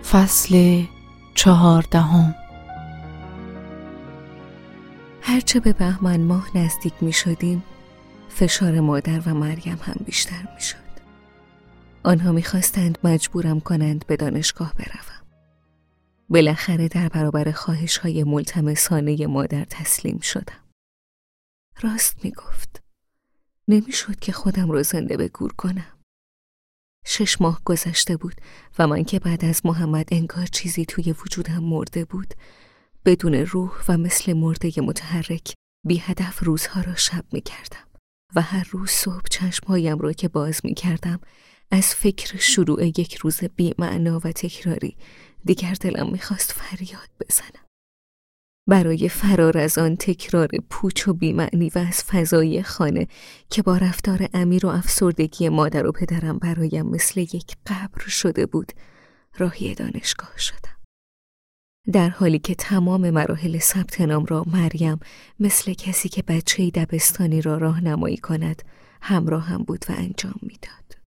فصل 14. هرچه به بهمن ماه نزدیک می شدیم فشار مادر و مریم هم بیشتر می شد. آنها می خواستند مجبورم کنند به دانشگاه بروم. بالاخره در برابر خواهش‌های ملتمسانه مادر تسلیم شدم. راست می گفت. نمی شد که خودم را زنده به گور کنم. 6 ماه گذشته بود و من که بعد از محمد انگار چیزی توی وجودم مرده بود، بدون روح و مثل مرده متحرک بی هدف روزها را شب می کردم و هر روز صبح چشمهایم را که باز می کردم از فکر شروع یک روز بی معنا و تکراری دیگر دلم می خواست فریاد بزنم. برای فرار از آن تکرار پوچ و بی‌معنی و از فضای خانه که با رفتار امیر و افسردگی مادر و پدرم برایم مثل یک قبر شده بود، راهی دانشگاه شدم. در حالی که تمام مراحل ثبت نام را مریم مثل کسی که بچه‌ای دبستانی را راهنمایی کند همراهم بود و انجام میداد.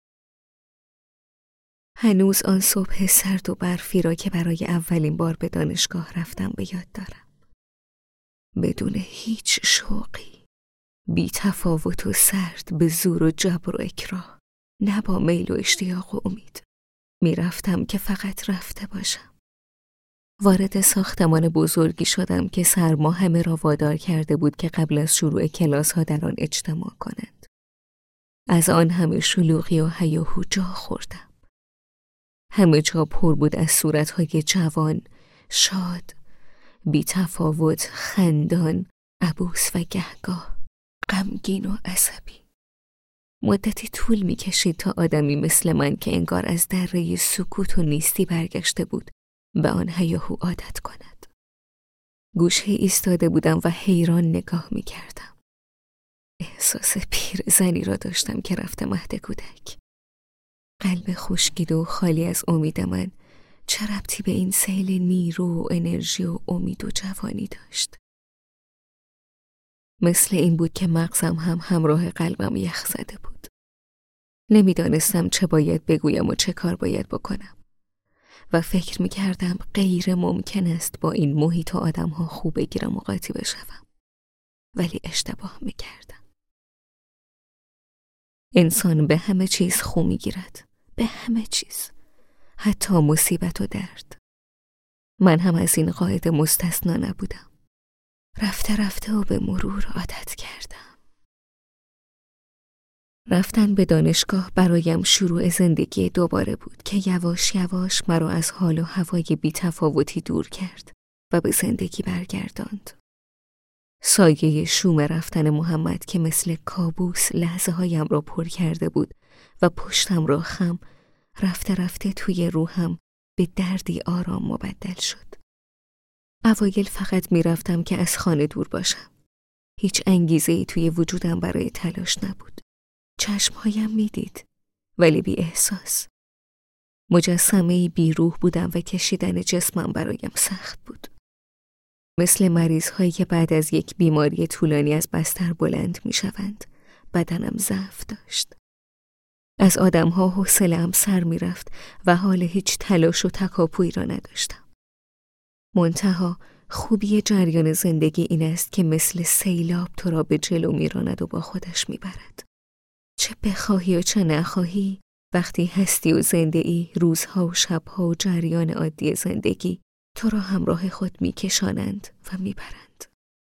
هنوز آن صبح سرد و برفی را که برای اولین بار به دانشگاه رفتم به یاد دارم. بدون هیچ شوقی، بی تفاوت و سرد به زور و جبر و اکراه، نه با میل و اشتیاق و امید. می رفتم که فقط رفته باشم. وارد ساختمان بزرگی شدم که سرما همه را وادار کرده بود که قبل از شروع کلاس ها در آن اجتماع کنند. از آن همه شلوغی و هیاهو جا خوردم. همه جا پر بود از صورتهای جوان، شاد، بی تفاوت، خندان، عبوس و گهگاه غمگین و عصبی. مدتی طول می کشید تا آدمی مثل من که انگار از دره سکوت و نیستی برگشته بود به آن هیاهو عادت کند. گوشه ایستاده بودم و حیران نگاه می کردم. احساس پیرزنی را داشتم که رفته مهد کودک. قلب خشکیده و خالی از امید من چه ربطی به این سیل نیرو و انرژی و امید و جوانی داشت؟ مثل این بود که مغزم هم همراه قلبم یخ زده بود. نمیدانستم چه باید بگویم و چه کار باید بکنم و فکر میکردم غیر ممکن است با این محیط و آدم ها خوب بگیرم و قاطی بشوم، ولی اشتباه میکردم. انسان به همه چیز خو میگیرد، به همه چیز، حتی مصیبت و درد. من هم از این قاعده مستثنا نبودم. رفته رفته و به مرور عادت کردم. رفتن به دانشگاه برایم شروع زندگی دوباره بود که یواش یواش مرا از حال و هوای بی تفاوتی دور کرد و به زندگی برگرداند. سایه شوم رفتن محمد که مثل کابوس لحظه هایم را پر کرده بود و پشتم را خم، رفته رفته توی روحم به دردی آرام مبدل شد. اوایل فقط می رفتم که از خانه دور باشم. هیچ انگیزه‌ای توی وجودم برای تلاش نبود. چشمهایم می دید، ولی بی احساس. مجسمه‌ای بی روح بودم و کشیدن جسمم برایم سخت بود. مثل مریض‌هایی که بعد از یک بیماری طولانی از بستر بلند می شوند، بدنم ضعف داشت. از آدم‌ها حوصله‌ام سر می رفت و حال هیچ تلاش و تکاپویی را نداشتم. منتها خوبی جریان زندگی این است که مثل سیلاب تو را به جلو می راند و با خودش می برد. چه بخواهی و چه نخواهی، وقتی هستی و زنده ای، روزها و شبها و جریان عادی زندگی تو را همراه خود می کشانند و می برند.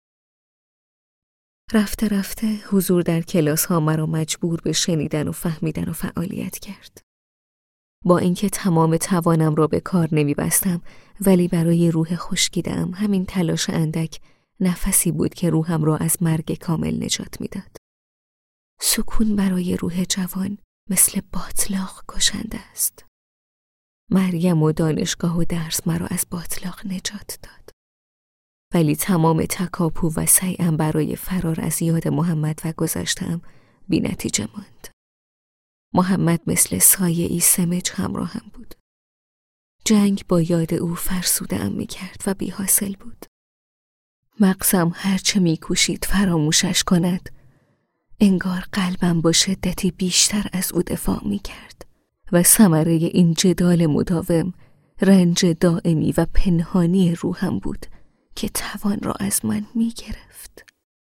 رفته رفته حضور در کلاس ها مرا مجبور به شنیدن و فهمیدن و فعالیت کرد. با اینکه تمام توانم را به کار نمی بستم، ولی برای روح خشکیده‌ام همین تلاش اندک نفسی بود که روحم را از مرگ کامل نجات می داد. سکون برای روح جوان مثل باطلاق کشنده است. مریم و دانشگاه و درس مرا از باطلاق نجات داد. ولی تمام تکاپو و سعیم برای فرار از یاد محمد و گذشته‌ام بی نتیجه ماند. محمد مثل سایه‌ای سمج همراهم بود. جنگ با یاد او فرسوده‌ام می‌کرد و بی حاصل بود. مغزم هرچه می‌کوشید فراموشش کند، انگار قلبم با شدتی بیشتر از او دفاع می‌کرد و ثمره این جدال مداوم رنج دائمی و پنهانی روحم بود که توان را از من می گرفت.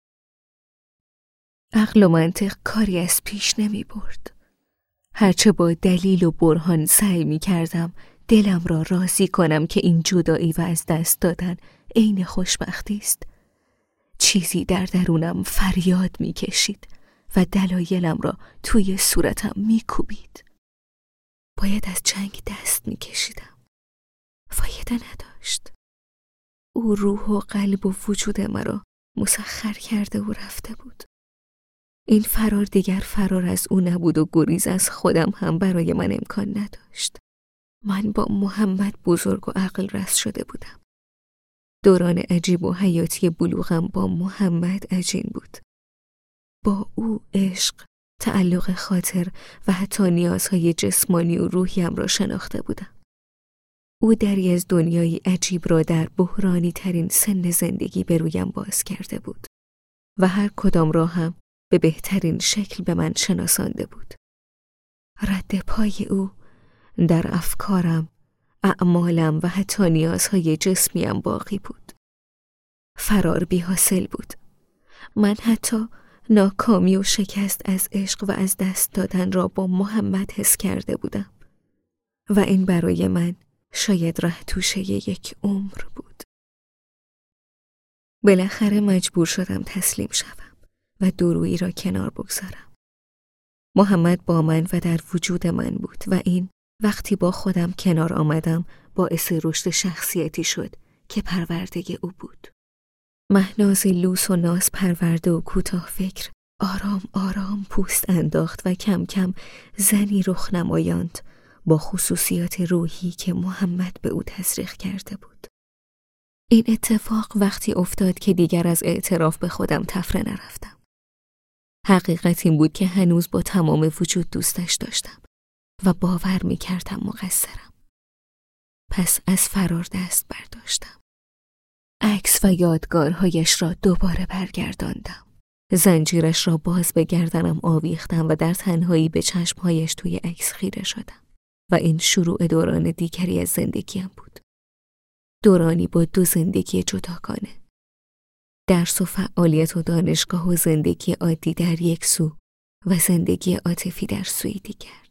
عقل و منطق کاری از پیش نمی برد. هرچه با دلیل و برهان سعی می کردم دلم را راضی کنم که این جدایی و از دست دادن عین خوشبختی است، چیزی در درونم فریاد می کشید و دلایلم را توی صورتم می کوبید. باید از جنگ دست می کشیدم. فایده نداشت. او روح و قلب و وجود مرا مسخر کرده و رفته بود. این فرار دیگر فرار از او نبود و گریز از خودم هم برای من امکان نداشت. من با محمد بزرگ و عقل رس شده بودم. دوران عجیب و حیاتی بلوغم با محمد عجین بود. با او عشق، تعلق خاطر و حتی نیازهای جسمانی و روحیم را شناخته بودم. او دری از دنیای عجیب را در بحرانی ترین سن زندگی به رویم باز کرده بود و هر کدام را هم به بهترین شکل به من شناسانده بود. رد پای او در افکارم، اعمالم و حتی نیازهای جسمیم باقی بود. فرار بی حاصل بود. من حتی ناکامی و شکست از عشق و از دست دادن را با محمد حس کرده بودم و این برای من شاید ره توشه یک عمر بود. بالاخره مجبور شدم تسلیم شوم و دورویی را کنار بگذارم. محمد با من و در وجود من بود و این وقتی با خودم کنار آمدم باعث رشد شخصیتی شد که پرورده او بود. مهناز لوس و ناز پرورده و کوتاه فکر آرام آرام پوست انداخت و کم کم زنی رخ نمایاند با خصوصیات روحی که محمد به او تزریق کرده بود. این اتفاق وقتی افتاد که دیگر از اعتراف به خودم تفره نرفتم. حقیقت این بود که هنوز با تمام وجود دوستش داشتم و باور می کردم مقصرم. پس از فرار دست برداشتم. عکس و یادگارهایش را دوباره برگرداندم. زنجیرش را باز به گردنم آویختم و در تنهایی به چشمهایش توی عکس خیره شدم و این شروع دوران دیگری از زندگیم بود. دورانی با دو زندگی جداگانه. درس و فعالیت و دانشگاه و زندگی عادی در یک سو و زندگی عاطفی در سوی دیگر.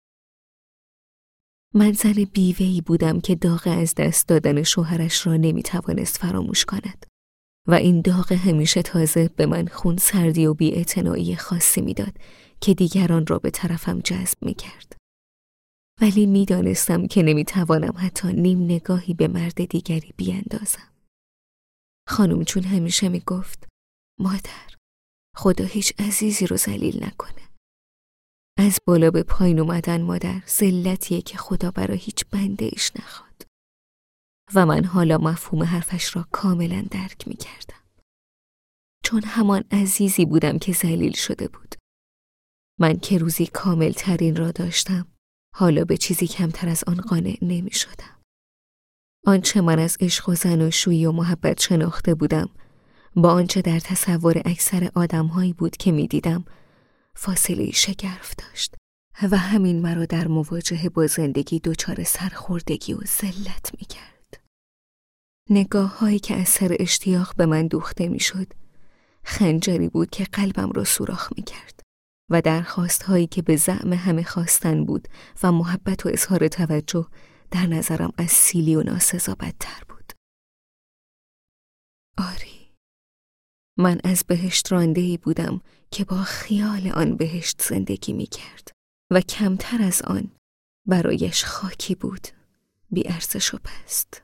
من زن بیوه‌ای بودم که داغ از دست دادن شوهرش را نمیتوانست فراموش کند و این داغ همیشه تازه به من خون سردی و بی‌اعتنایی خاصی میداد که دیگران را به طرفم جذب میکرد. ولی میدانستم که نمیتوانم حتی نیم نگاهی به مرد دیگری بیاندازم. خانم چون همیشه میگفت مادر، خدا هیچ عزیزی رو ذلیل نکنه. از بالا به پایین اومدن مادر ذلتیه که خدا برای هیچ بنده ایش نخواد. و من حالا مفهوم حرفش را کاملا درک می کردم. چون همان عزیزی بودم که ذلیل شده بود. من که روزی کامل ترین را داشتم، حالا به چیزی کمتر از آن قانع نمی شدم. آنچه من از عشق و زناشویی و محبت شناخته بودم، با آنچه در تصور اکثر آدم‌هایی بود که می دیدم، فاصله شگرف داشت و همین مرا در مواجهه با زندگی دچار سرخوردگی و ذلت می کرد. نگاه هایی که از سر اشتیاق به من دوخته می شد، خنجری بود که قلبم را سوراخ می کرد و درخواست هایی که به زعم همه خواستن بود و محبت و اظهار توجه در نظرم از سیلی و ناسزا بدتر بود. آری، من از بهشت رانده‌ای بودم که با خیال آن بهشت زندگی می کرد و کمتر از آن برایش خاکی بود، بی ارزش و پست.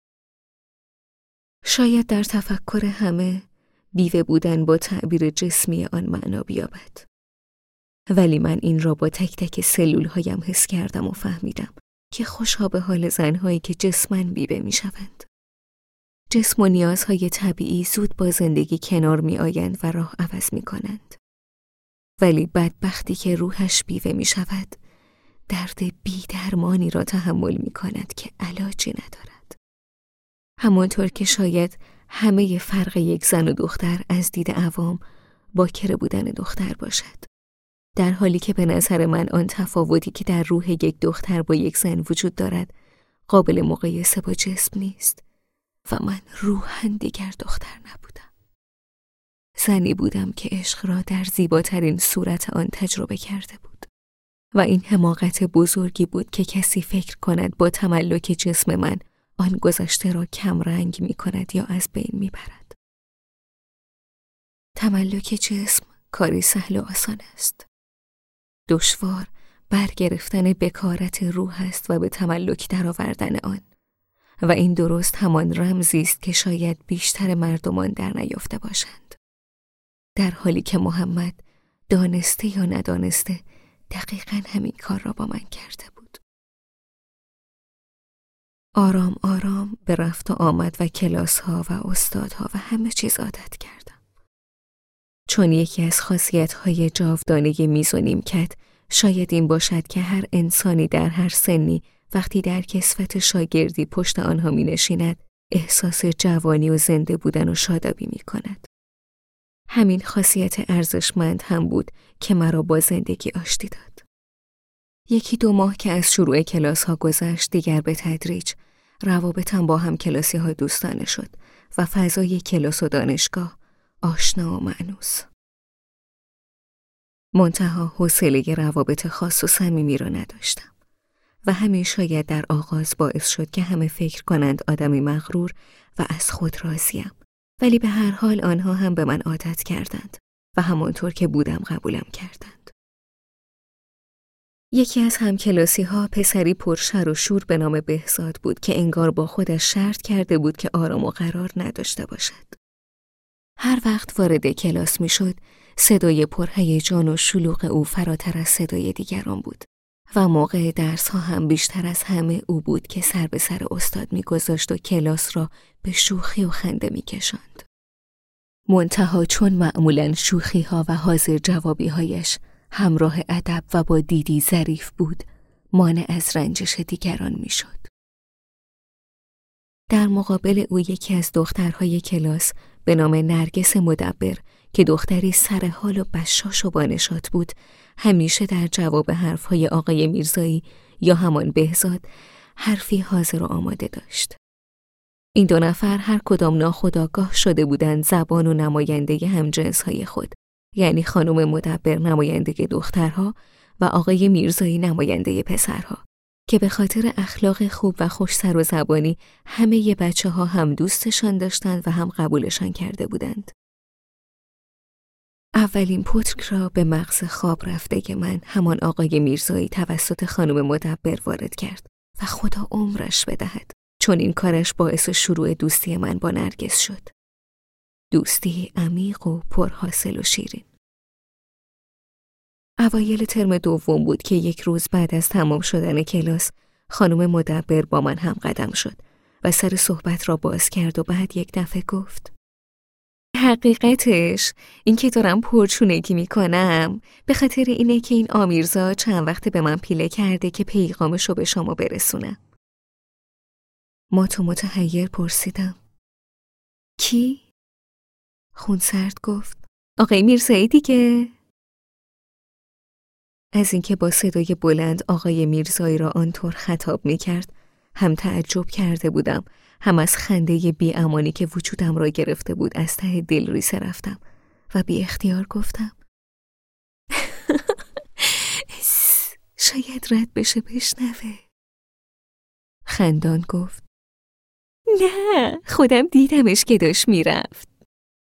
شاید در تفکر همه بیوه بودن با تعبیر جسمی آن معنا بیابد. ولی من این را با تک تک سلول هایم حس کردم و فهمیدم که خوشا به حال زنهایی که جسماً بیوه می شوند. جسم و نیازهای طبیعی زود با زندگی کنار می آیند و راه عوض می کنند. ولی بدبختی که روحش بیوه می شود، درد بی درمانی را تحمل می کند که علاجی ندارد. همانطور که شاید همه فرق یک زن و دختر از دید عوام باکره بودن دختر باشد، در حالی که به نظر من آن تفاوتی که در روح یک دختر با یک زن وجود دارد قابل مقایسه با جسم نیست و من روحاً دیگر دختر نبودم. زنی بودم که عشق را در زیباترین صورت آن تجربه کرده بود و این حماقت بزرگی بود که کسی فکر کند با تملک جسم من آن گذشته را کم رنگ می کند یا از بین می برد. تملک جسم کاری سهل و آسان است. دشوار برگرفتن بکارت روح است و به تملک درآوردن آن. و این درست همان رمزی است که شاید بیشتر مردمان در نیافته باشند. در حالی که محمد دانسته یا ندانسته دقیقاً همین کار را با من کرده بود. آرام آرام به رفت و آمد و کلاس‌ها و استادها و همه چیز عادت کردم. چون یکی از خاصیت‌های جاودانه میز و نیمکت شاید این باشد که هر انسانی در هر سنی وقتی در کسوت شاگردی پشت آنها می نشیند احساس جوانی و زنده بودن و شادابی می کند. همین خاصیت ارزشمند هم بود که مرا با زندگی آشتی داد. 1-2 ماه که از شروع کلاس ها گذشت دیگر به تدریج روابطم با هم کلاسی ها دوستانه شد و فضای کلاس و دانشگاه آشنا و مأنوس. منتها حوصله روابط خاص و صمیمی را نداشتم و همین شاید در آغاز باعث شد که همه فکر کنند آدمی مغرور و از خود راضیم، ولی به هر حال آنها هم به من عادت کردند و همانطور که بودم قبولم کردند. یکی از همکلاسی ها پسری پرشر و شور به نام بهزاد بود که انگار با خودش شرط کرده بود که آرام و قرار نداشته باشد. هر وقت وارد کلاس می شد صدای پرهیجان و شلوغ او فراتر از صدای دیگران بود و موقع درس ها هم بیشتر از همه او بود که سر به سر استاد می گذاشت و کلاس را به شوخی و خنده می کشاند. منتها چون معمولاً شوخی ها و حاضر جوابی هایش همراه ادب و با دیدی ظریف بود، مانع از رنجش دیگران می شد. در مقابل او یکی از دخترهای کلاس به نام نرگس مدبر که دختری سرحال و بشاش و بانشات بود، همیشه در جواب حرفهای آقای میرزایی یا همان بهزاد حرفی حاضر و آماده داشت. این 2 نفر هر کدام ناخودآگاه شده بودند زبان و نماینده همجنسهای خود، یعنی خانم مدبر نماینده دخترها و آقای میرزایی نماینده پسرها، که به خاطر اخلاق خوب و خوش سر و زبانی همه بچه‌ها هم دوستشان داشتند و هم قبولشان کرده بودند. اولین پتک را به مغز خواب رفته من همان آقای میرزایی توسط خانم مدبر وارد کرد و خدا عمرش بدهد، چون این کارش باعث شروع دوستی من با نرگس شد. دوستی عمیق و پرحاصل و شیرین. اوایل ترم دوم بود که یک روز بعد از تمام شدن کلاس خانم مدبر با من هم قدم شد و سر صحبت را باز کرد و بعد یک دفعه گفت: حقیقتش این که دارم پرچونگی میکنم به خاطر اینه که این آمیرزا چند وقت به من پیله کرده که پیغامشو به شما برسونم. متحیر پرسیدم: کی؟ خونسرد گفت: آقای میرزایی دیگه. از اینکه با صدای بلند آقای میرزایی را آنطور خطاب میکرد هم تعجب کرده بودم، هم از خنده بی امانی که وجودم را گرفته بود از ته دل ریسه رفتم و بی اختیار گفتم: شاید رد بشه بشنوه. خندان گفت: نه، خودم دیدمش که داشت میرفت.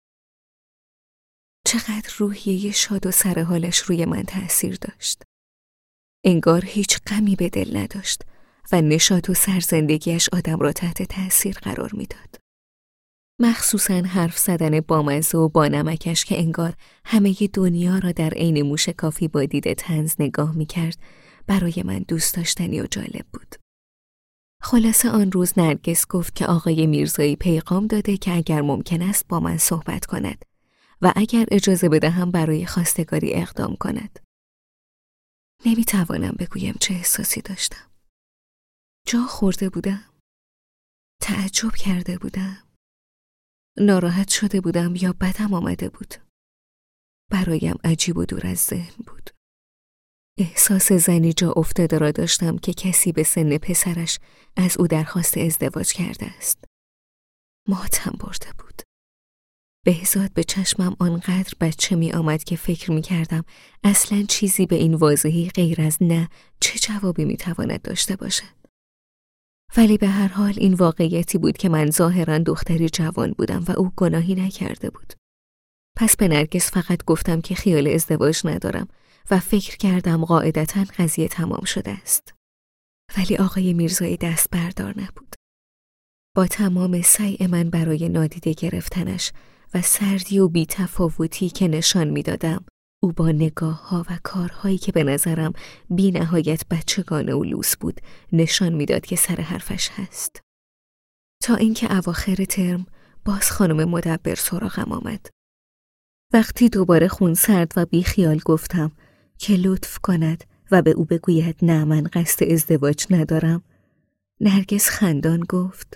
چقدر روحیه شاد و سرحالش روی من تأثیر داشت. انگار هیچ غمی به دل نداشت و نشاط و سرزندگیش آدم را تحت تأثیر قرار میداد. مخصوصاً حرف زدن بامزه و با نمکش که انگار همه دنیا را در عین موشکافی با دید طنز نگاه میکرد برای من دوست داشتنی و جالب بود. خلاصه آن روز نرگس گفت که آقای میرزایی پیغام داده که اگر ممکن است با من صحبت کند و اگر اجازه بدهم برای خواستگاری اقدام کند. نمیتوانم بگویم چه احساسی داشتم. جا خورده بودم. تعجب کرده بودم. ناراحت شده بودم یا بدم آمده بود. برایم عجیب و دور از ذهن بود. احساس زنی جا افتاده را داشتم که کسی به سن پسرش از او درخواست ازدواج کرده است. ماتم برده بود. بهزاد به چشمم آنقدر بچه می آمد که فکر می کردم اصلاً چیزی به این واضحی غیر از نه چه جوابی می تواند داشته باشد. ولی به هر حال این واقعیتی بود که من ظاهراً دختری جوان بودم و او گناهی نکرده بود. پس به نرگس فقط گفتم که خیال ازدواج ندارم و فکر کردم قاعدتاً قضیه تمام شده است. ولی آقای میرزایی دست بردار نبود. با تمام سعی من برای نادیده گرفتنش و سردی و بی‌تفاوتی که نشان می‌دادم، او با نگاه‌ها و کارهایی که به نظرم بی نهایت بچگانه و لوس بود نشان می‌داد که سر حرفش هست. تا اینکه اواخر ترم باز خانم مدبر سراغم آمد. وقتی دوباره خونسرد و بی خیال گفتم که لطف کند و به او بگوید نه من قصد ازدواج ندارم، نرگس خندان گفت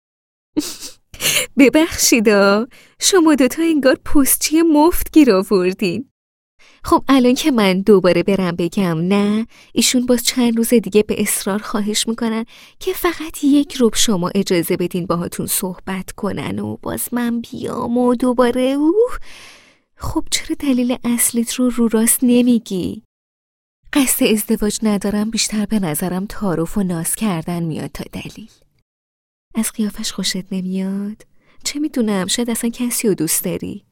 ببخشیدا، شما دوتا انگار پستچی مفت گیر آوردین. خب الان که من دوباره برم بگم نه، ایشون باز چند روز دیگه به اصرار خواهش میکنن که فقط یک ربع شما اجازه بدین باهاتون صحبت کنن و باز من بیام و دوباره خب چرا دلیل اصلیت رو راست نمیگی؟ قصد ازدواج ندارم بیشتر به نظرم تعارف و ناز کردن میاد تا دلیل. از قیافش خوشت نمیاد؟ چه میدونم، شاید اصلا کسی رو دوست داری.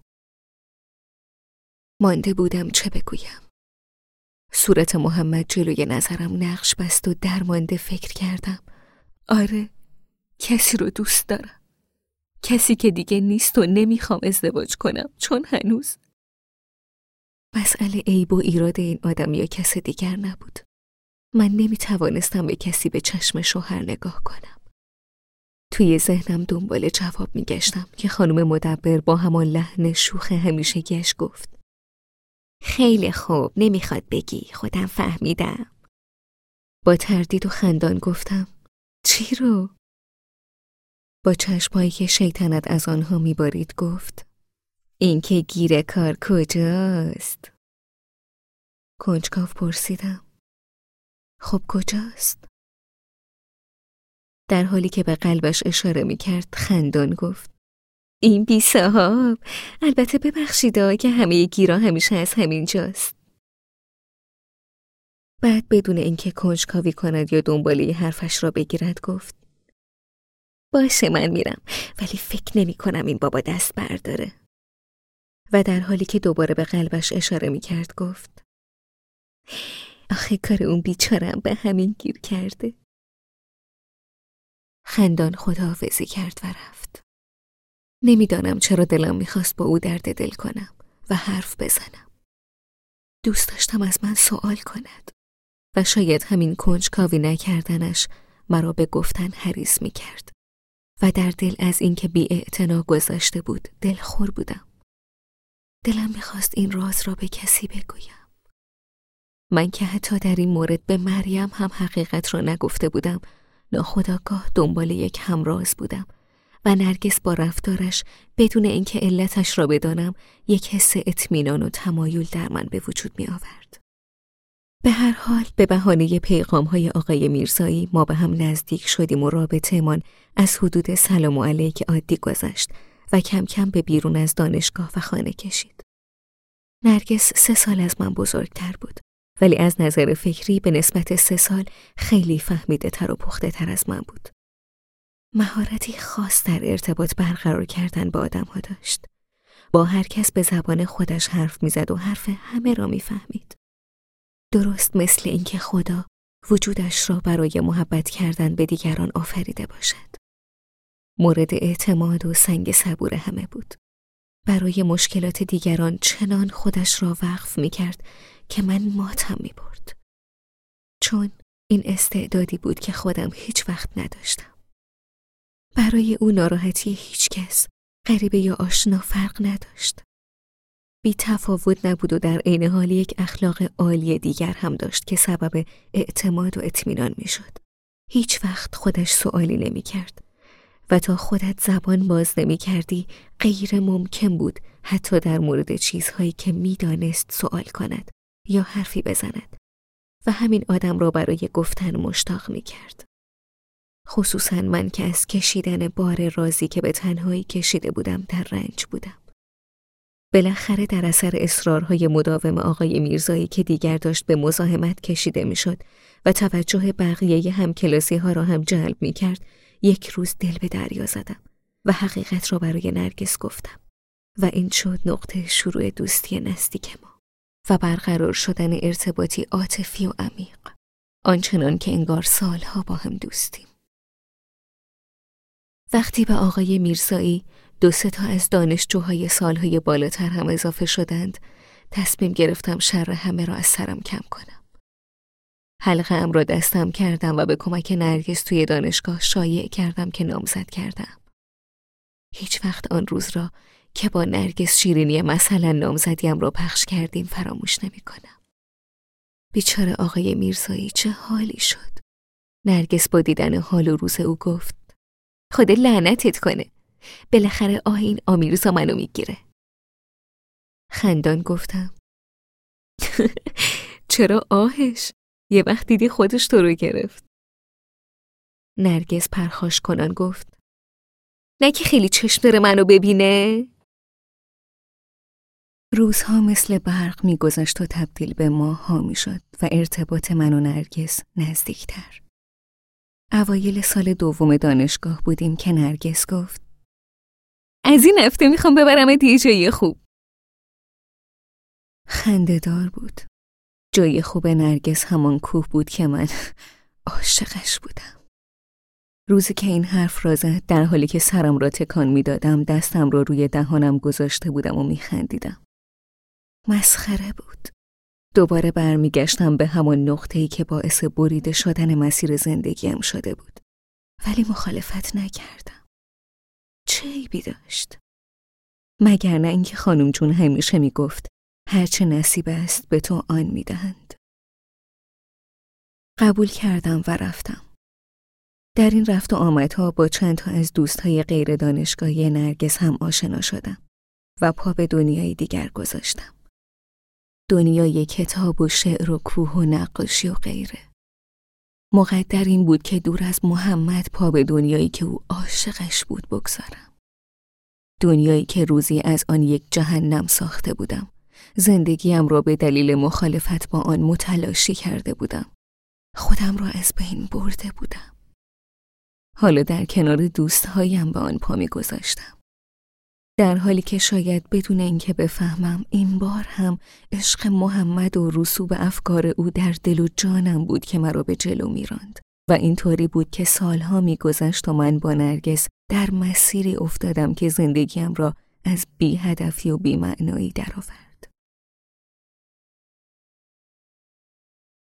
مانده بودم چه بگویم. صورت محمد جلوی نظرم نقش بست و درمانده فکر کردم. آره، کسی رو دوست دارم. کسی که دیگه نیست و نمیخوام ازدواج کنم، چون هنوز مسئله عیب و ایراد این آدم یا کس دیگر نبود. من نمیتوانستم به کسی به چشم شوهر نگاه کنم. توی ذهنم دنبال جواب میگشتم که خانم مدبر با همان لحن شوخ همیشگیش گفت خیلی خوب، نمیخواد بگی، خودم فهمیدم. با تردید و خندان گفتم چی رو؟ با چشمایی که شیطنت از آنها میبارید گفت این که گیر کار کجاست؟ کنجکاو پرسیدم خب کجاست؟ در حالی که به قلبش اشاره میکرد خندان گفت این بی صاحب، البته ببخشیدا که همه گیرا همیشه از همین جاست. بعد بدون اینکه کنجکاوی کند یا دنباله حرفش را بگیرد گفت باشه من میرم، ولی فکر نمی کنم این بابا دست برداره. و در حالی که دوباره به قلبش اشاره میکرد گفت آخه کار اون بیچارم به همین گیر کرده. خندان خداحافظی کرد و رفت. نمیدانم چرا دلم میخواست با او درد دل کنم و حرف بزنم. دوست داشتم از من سوال کند و شاید همین کنجکاوی نکردنش مرا به گفتن حریص میکرد و در دل از اینکه بی‌اعتنا گذشته بود دلخور بودم. دلم میخواست این راز را به کسی بگویم. من که حتی در این مورد به مریم هم حقیقت را نگفته بودم، ناخودآگاه دنبال یک همراز بودم و نرگس با رفتارش بدون اینکه علتش را بدانم یک حس اطمینان و تمایل در من به وجود می آورد. به هر حال به بهانه پیغام‌های آقای میرزایی ما به هم نزدیک شدیم و رابطه‌مان از حدود سلام علیک عادی گذشت و کم کم به بیرون از دانشگاه و خانه کشید. نرگس 3 سال از من بزرگتر بود، ولی از نظر فکری به نسبت 3 سال خیلی فهمیده تر و پخته تر از من بود. مهارتی خاص در ارتباط برقرار کردن با آدم ها داشت. با هر کس به زبان خودش حرف میزد و حرف همه را میفهمید. درست مثل اینکه خدا وجودش را برای محبت کردن به دیگران آفریده باشد. مورد اعتماد و سنگ صبور همه بود. برای مشکلات دیگران چنان خودش را وقف میکرد که من ماتم میبرد. چون این استعدادی بود که خودم هیچ وقت نداشتم. برای او ناراحتی هیچ کس، غریبه یا آشنا فرق نداشت. بی تفاوت نبود و در عین حال یک اخلاق عالی دیگر هم داشت که سبب اعتماد و اطمینان میشد. هیچ وقت خودش سوالی نمی کرد و تا خودت زبان باز نمی کردی غیر ممکن بود حتی در مورد چیزهایی که می دانست سوال کند یا حرفی بزند و همین آدم را برای گفتن مشتاق می کرد. خصوصا من که از کشیدن بار رازی که به تنهایی کشیده بودم در رنج بودم. بالاخره در اثر اصرارهای مداوم آقای میرزایی که دیگر داشت به مزاحمت کشیده میشد و توجه بقیه همکلاسی ها را هم جلب می کرد، یک روز دل به دریا زدم و حقیقت را برای نرگس گفتم و این شد نقطه شروع دوستی نزدیک ما و برقرار شدن ارتباطی عاطفی و عمیق، آنچنان که انگار سالها با هم دوستیم. وقتی به آقای میرزایی 2-3 تا از دانشجوهای سالهای بالاتر هم اضافه شدند، تصمیم گرفتم شر همه را از سرم کم کنم. حلقه ام را دستم کردم و به کمک نرگس توی دانشگاه شایع کردم که نامزد کردم. هیچ وقت آن روز را که با نرگس شیرینی مثلا نامزدیم را پخش کردیم فراموش نمی کنم. بیچاره آقای میرزایی چه حالی شد. نرگس با دیدن حال و روز او گفت: خدا لعنتت کنه، بالاخره این آمیرزا منو میگیره. خندان گفتم: چرا آهش؟ یه وقت دیدی خودش تو رو گرفت. نرگس پرخاش کنان گفت: نه که خیلی چشم داره منو ببینه؟ روزها مثل برق میگذشت و تبدیل به ماه‌ها میشد و ارتباط من و نرگس نزدیکتر. اوایل سال 2 دانشگاه بودیم که نرگس گفت: از این هفته میخوام ببرم یه جای خوب. خنده‌دار بود. جای خوب نرگس همان کوه بود که من عاشقش بودم. روزی که این حرف را زد، در حالی که سرم را تکان میدادم، دستم را روی دهانم گذاشته بودم و میخندیدم. مسخره بود. دوباره برمیگشتم به همان نقطه‌ای که باعث بریده شدن مسیر زندگیم شده بود. ولی مخالفت نکردم. چه عیبی داشت؟ مگر نه اینکه خانم جون همیشه میگفت هرچه نصیب است به تو آن میدهند. قبول کردم و رفتم. در این رفت و آمدها با چند تا از دوستهای غیر دانشگاهی نرگس هم آشنا شدم و پا به دنیای دیگر گذاشتم. دنیای کتاب و شعر و کوه و نقاشی و غیره. مقدر این بود که دور از محمد پا به دنیایی که او عاشقش بود بگذارم. دنیایی که روزی از آن یک جهنم ساخته بودم. زندگیم را به دلیل مخالفت با آن متلاشی کرده بودم. خودم را از بین برده بودم. حالا در کنار دوستهایم به آن پا می گذاشتم. در حالی که شاید بدون اینکه بفهمم این بار هم عشق محمد و رسوب افکار او در دل و جانم بود که مرا به جلو می راند و اینطوری بود که سالها می گذشت و من با نرگس در مسیری افتادم که زندگیم را از بی هدفی و بی معنایی درآورد.